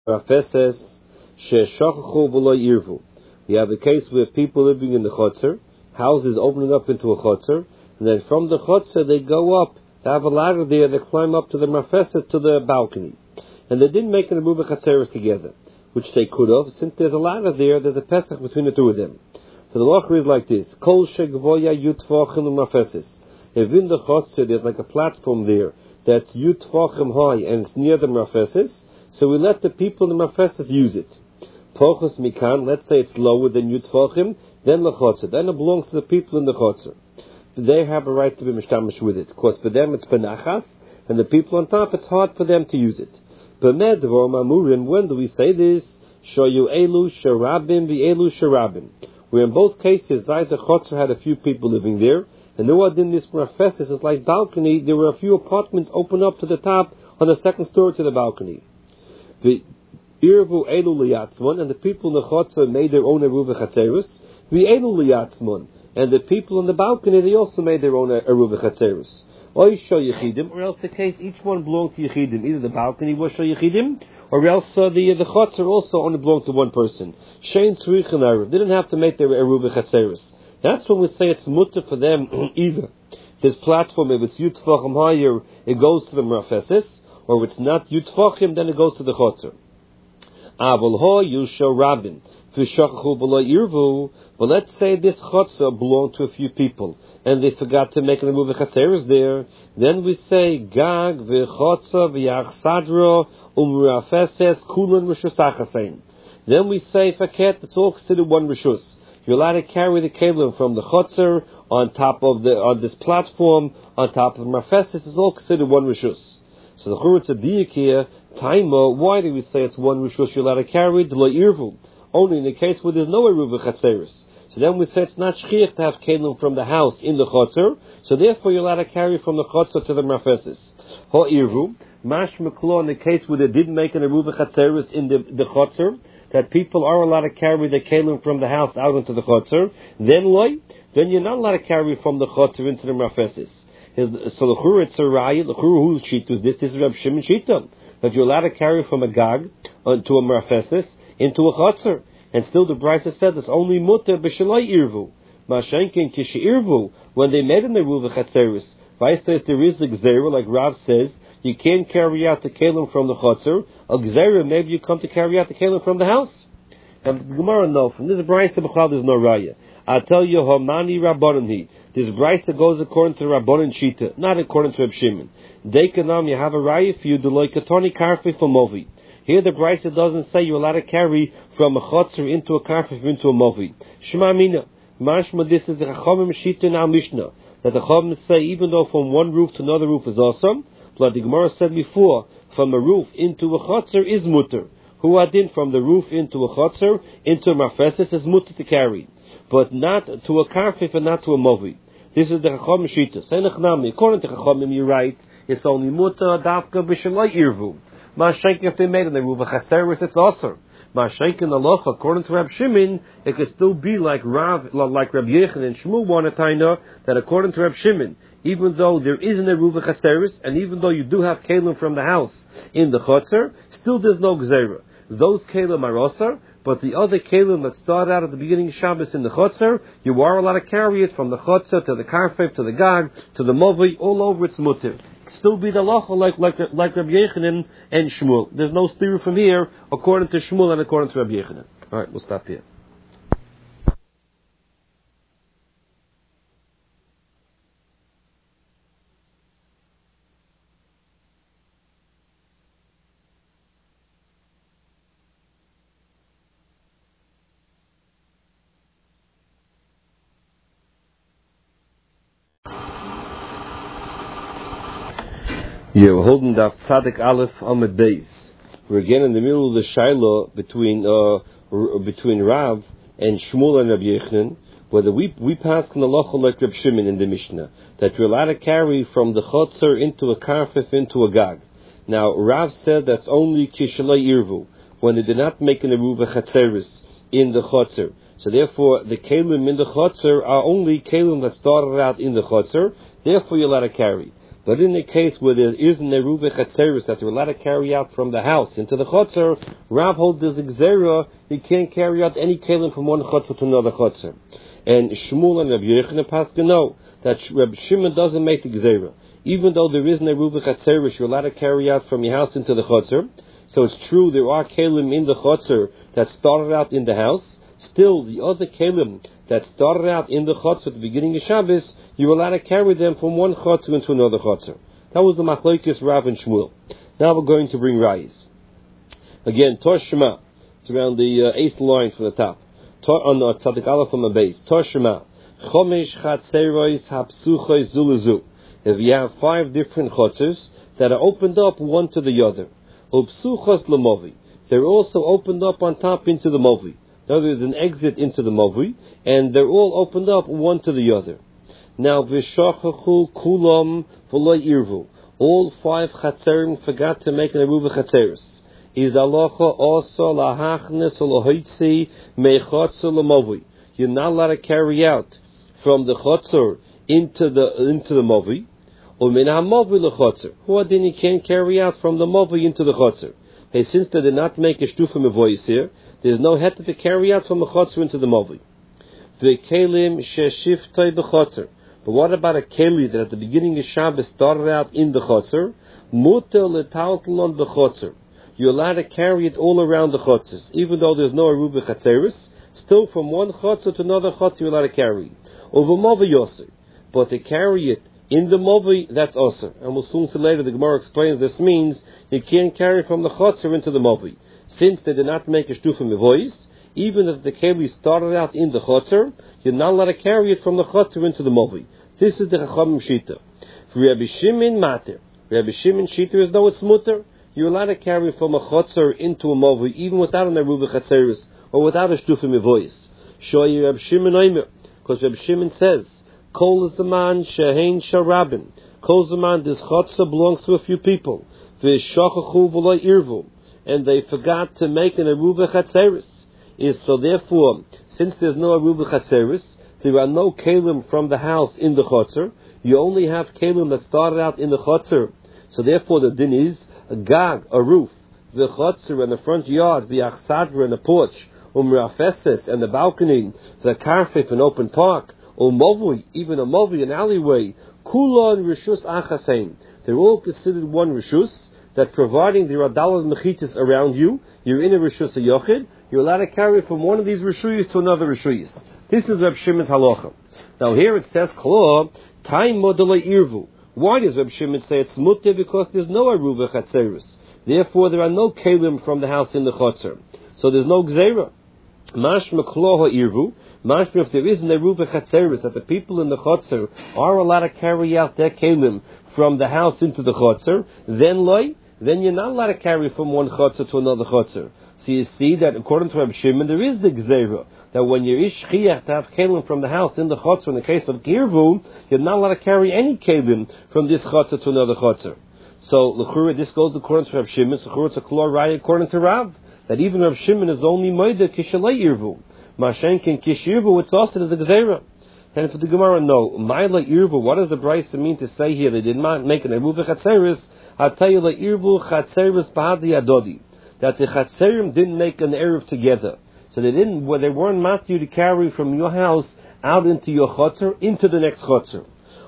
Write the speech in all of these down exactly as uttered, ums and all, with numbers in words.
Rafeses Sheshachu V'lo Yirvu. We have a case where people living in the chotzer, houses opening up into a chotzer, and then from the chotzer they go up. They have a ladder there. They climb up to the Rafeses to the balcony, and they didn't make an Aruba Chatzeres together, which they could have. Since there's a ladder there, there's a pesach between the two of them. So the law is like this: Kol shegvoya yutvachim Rafeses. If in the chotzer there's like a platform there that's yutvachim high and it's near the Rafeses, so we let the people in the Rafeses use it. Pochus mikan, let's say it's lower than yutvachim, then the chotzer, then it belongs to the people in the chotzer. They have a right to be mishtamish with it. Of course, for them it's benachas, and the people on top, it's hard for them to use it. B'med v'omamurim, when do we say this? Shoyu elu sharabim v'elu sharabim. Where in both cases, either chotzer had a few people living there, and the one in this Rafeses is like balcony, there were a few apartments open up to the top on the second story to the balcony. The Irvu elu liyatzmon, and the people in the chotzer made their own Aruba Chatzeres. The elu liyatzmon, and the people on the balcony, they also made their own Aruba Chatzeres. Or show Yechidim, or else the case, each one belonged to Yechidim. Either the balcony was show Yechidim, or else uh, the the chotzer also only belonged to one person. Shein tzrich and Erev. They didn't have to make their Aruba Chatzeres. That's when we say it's mutter for them either. This platform, if it's yutvachim higher, it goes to the Rafeses, or if it's not yutvachim, then it goes to the chotzer. Avol ho yusho rabin v'shachachu v'lo yirvu. But let's say this chotzer belonged to a few people, and they forgot to make an Aruba Chatzeres there. Then we say gag v'chotzer v'yachsadro umrafeses kulan rishus. Then we say faket. It's all considered one rishus. You're allowed to carry the kelim from the chotzer on top of the on this platform on top of the Rafeses. It's all considered one rishus. So the churutz adiyik here, taima. Why do we say it's one rishus you're allowed to carry? The lo irvu. Only in the case where there's no Aruba Chatzeres. So then we say it's not shchiach to have kelim from the house in the chotzer. So therefore you're allowed to carry from the chotzer to the Rafeses. Ho irvu. Mash meklo, in the case where they didn't make an Aruba Chatzeres in the the chotzer, that people are allowed to carry the kelim from the house out into the chotzer, then loy, then you're not allowed to carry from the chotzer into the Rafeses. So the chur it's a raya, the chur whose sheet was this, this is Reb Shimon Shita, that you're allowed to carry from a gag onto a Rafeses into a chotzer, and still the Brisa said it's only mutter b'shalai irvu, mashenkin kishi irvu, when they made an Aruba Chatzeres. Vice says there is a gzera, like Rav says, you can't carry out the kelim from the chotzer. A gzera, maybe you come to carry out the kelim from the house. And the Gemara no, from this brayse b'chal there's no raya. I tell you, homani rabbanon hi. This brayse goes according to Rabbanon Shita, not according to Reb Shimon. Dekanam, you have a raya for you, the loikatoni karfi for movi. Here the brayse doesn't say you're allowed to carry from a chotzer into a karfi into a movi. Shema mina, mashma, this is the chachamim Shita in our Mishnah, that the chachamim say even though from one roof to another roof is awesome. But the Gemara said before, from a roof into a chotzer is mutter. Who adin from the roof into a chotzer, into a Rafeses is mutter to carry. But not to a karfif and not to a movi. This is the Chacham Shita. According to Chachamim, you're right. It's only mutter, dafka, b'shalai irvu. Ma'ashenk, if they made an Aruba Chatzeres, it's also. Ma'ashenk in the loch, according to Reb Shimon, it could still be like Rav, like Reb Yechon and Shmuel wanted to know that according to Reb Shimon, even though there is an Aruba Chatzeres, and even though you do have kelim from the house in the chotzer, still there's no gzera. Those kelim are osar, but the other kelim that start out at the beginning of Shabbos in the chotzer, you are allowed to carry it from the chotzer to the karfef, to the gag, to the movi, all over its mutter. Still be the lacha like like like Rabbi Yechanan and Shmuel. There's no steer from here according to Shmuel and according to Rabbi Yechanan. All right, we'll stop here. Yeah, we're holding Daf Tzadik Aleph Amud Beis. We're again in the middle of the Shaila between uh, between Rav and Shmuel and Rabbi Yechanan, whether we we pass in the Lacha like Reb Shimon in the Mishnah that you're allowed to carry from the chotzer into a karfif into a gag. Now Rav said that's only kishalai irvu when they did not make an Aruba Chatzeres in the chotzer. So therefore, the kelim in the chotzer are only kelim that started out in the chotzer. Therefore, you're allowed to carry. But in the case where there is an Eruv Chatzeris that they're allowed to carry out from the house into the Chotzer, Rav holds there's a Gzera, you can't carry out any Kalim from one Chotzer to another Chotzer. And Shmuel and Rabbi Yochanan Paskin know that Rabbi Shimon doesn't make the Gzera. Even though there is an Eruv Chatzeris, you're allowed to carry out from your house into the Chotzer. So it's true there are Kalim in the Chotzer that started out in the house. Still, the other Kalim that started out in the Chotzer at the beginning of Shabbos, you're allowed to carry them from one Chotzer into another Chotzer. That was the Machlokes Rav and Shmuel. Now we're going to bring Rayis. Again, Tor Shema. It's around the uh, eighth line from the top. Tor on the Tzadik Aleph on the base. Tor Shema. Chomesh Chatzeros Hapsuchos Zuluzu. If you have five different Chotzers that are opened up one to the other. Upsuchos Lamovi. They're also opened up on top into the Movi. Now there's an exit into the Movi, and they're all opened up one to the other. Now, Vishachachu Kulam V'lo Irvu. All five Chatzerim forgot to make an Eruv Chatzeris. Is Alocha also Lahachnes Olohitzi Mechotzer Lamovi. You're not allowed to carry out from the Chotzer into the into the Movi. Or Min HaMovi LeChotzer. Who then you can't carry out from the Movi into the Chotzer. Hey, since they did not make a Shtufa Mevois here, there's no heter to carry out from the Chotzer into the Movi. V'kelim sheshiftoi b'Chotzer. But what about a keli that at the beginning of Shabbos started out in the Chotzer? Muter letaltalon b'Chotzer. You're allowed to carry it all around the Chotzers. Even though there's no Eruv Chatzeris, still from one Chotzer to another Chotzer you're allowed to carry. Over Movi Yoser. But to carry it in the Movi, that's Osir. And we'll soon see later, the Gemara explains this means you can't carry from the Chotzer into the Movi. Since they did not make a Shtufa Mevois, even if the Keli started out in the Chotzer, you're not allowed to carry it from the Chotzer into the Movi. This is the Chachamim Shita. For Rabbi Shimon Mater, Rabbi Shimon Shita is though it's Mutter, you're allowed to carry from a Chotzer into a Movi, even without an Eruv Chatzeris, or without a Shtufa Mevois. Shoy Rabbi Shimon Omer, because Rabbi Shimon says, Kol Zaman Shehein Sharabim. Kol Zaman, this Chotzer belongs to a few people. V'shachachu v'lo irvu. And they forgot to make an Eruv Chatzeris. Is so therefore, since there's no Eruv Chatzeris, there are no Kalim from the house in the Chotzer. You only have Kalim that started out in the Chotzer. So therefore the din is a gag, a roof, the Chotzer and the front yard, the Achsadra and the porch, Umrafeses and the balcony, the Karfif and open park, or Movi, even a Movi, an alleyway, Kulon Rishus Achasein. They're all considered one Rishus, that providing there are Dalad Mechitis around you, you're in a Rishus Yochid, you're allowed to carry from one of these Rishuyas to another Rishuyas. This is Reb Shimon's halacha. Now here it says, Klo, Taim Modele Irvu. Why does Reb Shimon say it's mutter? Because there's no Eruv Chatzeris. Therefore there are no Kalim from the house in the Chotzer. So there's no Gzeira. Mashma Klo Irvu. Mashma, if there is an Eruv Chatzeris, that the people in the Chotzer are allowed to carry out their Kalim from the house into the Chotzer, then loy, then you're not allowed to carry from one Chotzer to another Chotzer. So you see that according to Reb Shimon, there is the Gzeira, that when you're ish chiach to have Kalim from the house in the Chotzer, in the case of Girvu, you're not allowed to carry any Kalim from this Chotzer to another Chotzer. So, l'chura, this goes according to Reb Shimon, so l'chura, it's a klor raya according to Rav, that even Reb Shimon is only moida kishalei Irvu. Mashenkin kish Irvu, it's also as a Gzeira. And for the Gemara, no. Maila Irvu, what does the Brisa mean to say here? They did not make an Eruv Chatzeris. I'll tell you, Irvu Chatzeris Bahadi Adodi. That the Chatzerim didn't make an Eruv together. So they didn't, well, they weren't matthew to carry from your house out into your Chotzer, into the next Chotzer.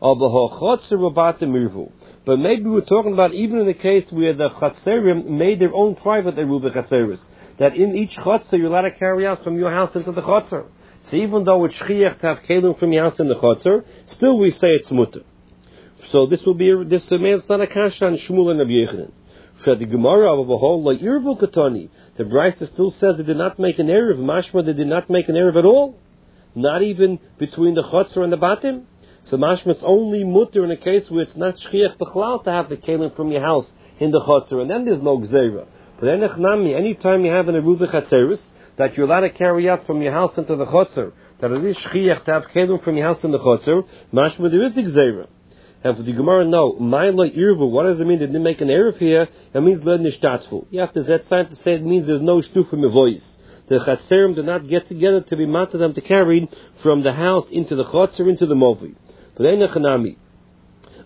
But maybe we're talking about even in the case where the Chatzerim made their own private Eruv Chatzeris. That in each Chotzer you're allowed to carry out from your house into the Chotzer. So even though it's Shchiach to have Kalim from your house in the Chotzer, still we say it's mutter. So this will be, this it's not a kasha on Shmuel and Rabbi Yochanan. For the Gemara of a whole, like Irvu Katani, the Brisa still says they did not make an Erev. Mashma, they did not make an Erev at all. Not even between the Chotzer and the Batim. So Mashma, it's only mutter in a case where it's not Shchiach B'chlal to have the Kalim from your house in the Chotzer, and then there's no Gzeira. But Enechnami, anytime you have an Eruv Chatzeris, that you're allowed to carry out from your house into the Chotzer, that it is Shchiach to have Kalim from your house in the Chotzer, Mashma, there is the Gzeira. And for the Gemara, no. Maila Irvu, what does it mean? They didn't make an Erev here. It means Led Nishtatzfu. You have to Z sign to say it means there's no Shtufa Mevois. The Chatzerim did not get together to be mad to them to carry from the house into the Chotzer, into the Movi. But Einachanami.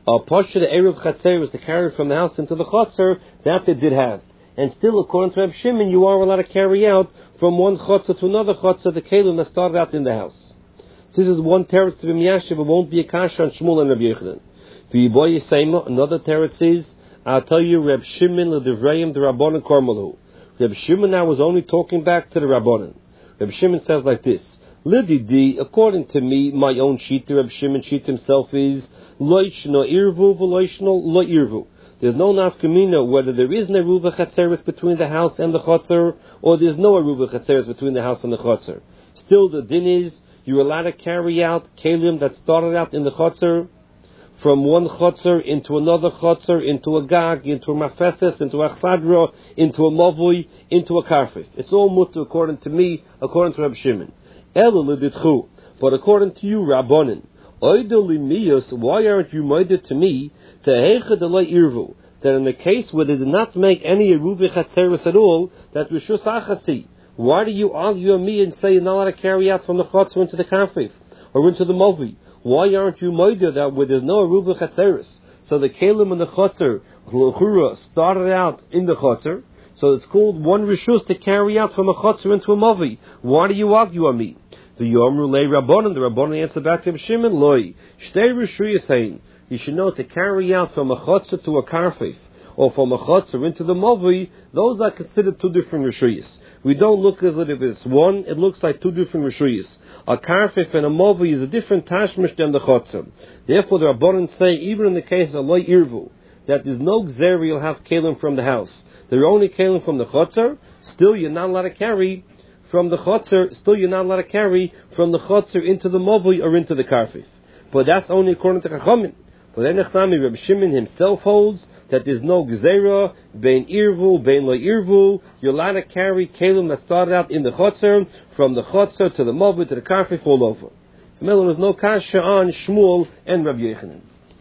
A Pasha, the Eruv Chatzer, was to carry it from the house into the Chotzer, that they did have. And still, according to Reb Shimon, you are allowed to carry out from one Chotzer to another Chotzer the Kalim that started out in the house. This is one teretz to be miyashiv, it won't be a kasha on Shmuel and Reb Yochanan. V'yiboy Yisayma, another teretz is, I'll tell you, Reb Shimon l'divrayim the Rabbanan Karmelu. Reb Shimon now was only talking back to the Rabbanan. Reb Shimon says like this, Lididi, according to me, my own sheet, Reb Shimon sheet himself is, Loishno irvu v'loishno lo irvu. There's no nafkamina whether there is an eruva chatzeris between the house and the chotzer, or there's no eruva chatzeris between the house and the chotzer. Still, the din is, you're allowed to carry out kalim that started out in the chotzer, from one chotzer into another chotzer, into a gag, into a mafeses, into a chsadra, into a mavui, into a karfif. It's all mutter according to me, according to Reb Shimon. Elu l'ditchu, but according to you, Rabbanan, oidoli miyos, why aren't you moided to me, to heicha delay irvu, that in the case where they did not make any eruvi chatzeris at all, that rishus achasi, why do you argue on me and say you're not allowed to carry out from the chotzer into the karfif, or into the mavui? Why aren't you moided that where there's no eruva chatzeris? So the kalim and the chotzer, l'chura, started out in the chotzer, so it's called one rishus to carry out from a chotzer into a mavi. Why do you argue on me? The Yomru lei Rabbanan, the Rabbanan answer back to Reb Shimon, Loi, shtei rishuyas saying, you should know to carry out from a chotzer to a karfif, or from a chotzer into the mavi, those are considered two different rishuyas. We don't look as if it's one, it looks like two different rishuyas. A karfif and a mavi is a different tashmish than the chotzer. Therefore the Rabbanan say, even in the case of loy irvu, that there's no gzeri you'll have kalim from the house. They're only kalim from the chotzer, still you're not allowed to carry from the chotzer, still you're not allowed to carry from the chotzer into the mavi or into the karfif. But that's only according to Chachamim. But then Echnami, Reb Shimon himself holds that there's no gzera, bein irvu, bein lo irvu, you're allowed to carry kalim that started out in the chotzer, from the chotzer to the mavi to the karfif all over. So there was no kasha on Shmuel and Reb Yochanan.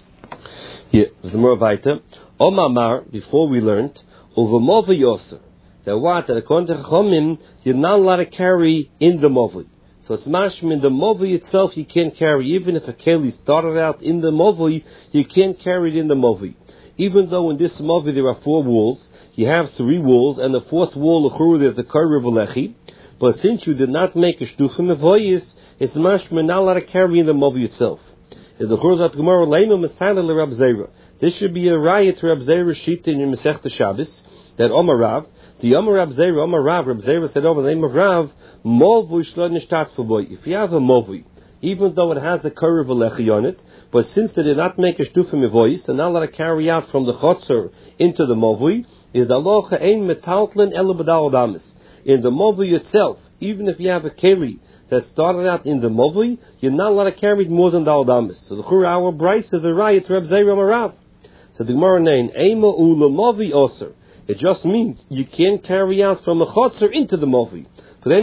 Here, there's the more vaita. Omamar, before we learned, over mavi yoser, that what, that according to Chachamim, you're not allowed to carry in the mavi. So it's mashma in the mavi itself you can't carry, even if a keli started out in the mavi, you can't carry it in the mavi. Even though in this mavi there are four walls, you have three walls, and the fourth wall, there's a karev alechi, but since you did not make a shtuchim avoyis, it's mashma not allowed to carry in the mavi itself. If the churuzat gemara leinu mesana le Rab Zera, this should be a riot to Rab Zera shita in your Masechta Shabbos, that Omar Rav, the Omar Rab Zera, Omar Rav, Rab Zera said over the name of Rav, Movu shlo nishtat for if you have a movi, even though it has a karev alechi on it, but since they did not make a shtufim voice, and not allowed to carry out from the chotzer into the movi, is the alocha ein metaltlin ela b'dal damis. In the movi itself, even if you have a keli that started out in the movi, you're not allowed to carry it more than dal damis. So the chur our Bryce is a riot to Reb Zera Marav. So the Gemara name ema ula movi oser. It just means you can't carry out from a chotzer into the movi. But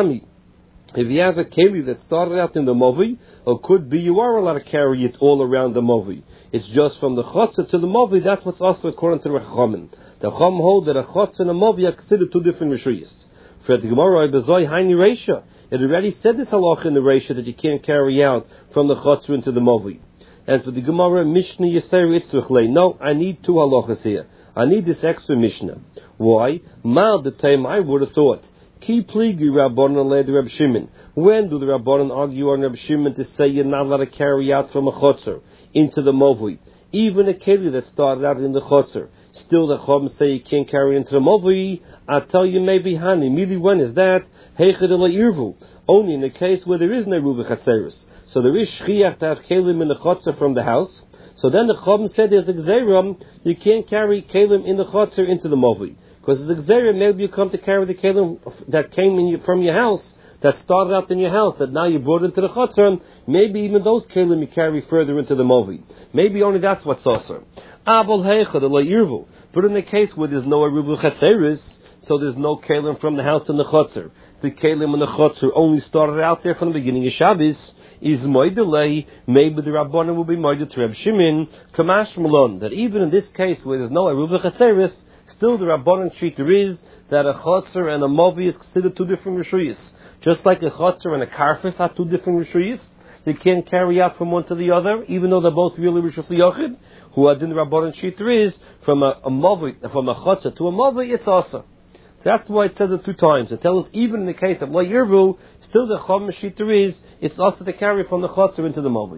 if you have a keli that started out in the movi, or could be you are allowed to carry it all around the movi. It's just from the chotzer to the movi, that's what's also according to the Chachamim. The Chacham hold that a chotzer and a movi are considered two different rishuyas. For the Gemara, Bezoi Haini Reisha, it already said this halacha in the Reisha that you can't carry out from the chotzer into the movi. And for the Gemara, Mishnah Yisrael Itzvichlei, no, I need two halachas here. I need this extra Mishnah. Why? Mal the time I would have thought. Ki pligi Rabbanan led Reb Shimon. When do the Rabbanan argue on Reb Shimon to say you're not allowed to carry out from a chotzer into the movi? Even a keli that started out in the chotzer, still the Chacham say you can't carry into the movi. I tell you maybe hani. Maybe when is that? Heichad ela irvu. Only in the case where there is no eruva chatzeris. So there is shchiach to have kelim in the chotzer from the house. So then the Chacham said there's a gzeram, you can't carry kelim in the chotzer into the movi. Because as a gzerim, maybe you come to carry the kelim that came in you, from your house, that started out in your house, that now you brought into the chotzer, maybe even those kelim you carry further into the movi. Maybe only that's what's also. Abel heichad ela irvu. But in the case where there's no eruva chatzeris, so there's no kelim from the house in the chotzer, the kelim in the chotzer only started out there from the beginning of Shabbos, is moidelei, maybe the Rabbanan will be moided to Reb Shimon, kamash malon, that even in this case where there's no eruva chatzeris, still the Rabbanan shita is that a chotzer and a movi is considered two different rishuyas. Just like a chotzer and a karfif are two different rishuyas, they can't carry out from one to the other, even though they're both really Rishus Yochid. Who Adin Rabbanan Shitr is from a, a Mavi, from a Chotzer to a Mavi, it's also. So that's why it says it two times. It tells us even in the case of La Yirvu, still the Chom Shitr is, it's also to carry from the Chotzer into the Mavi.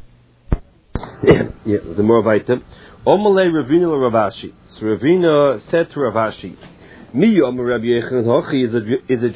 Yeah, the more item. Omalei Ravina Ravashi. So Ravina said to Ravashi, Mi Omer Rabbi Yechon Hochi is a is a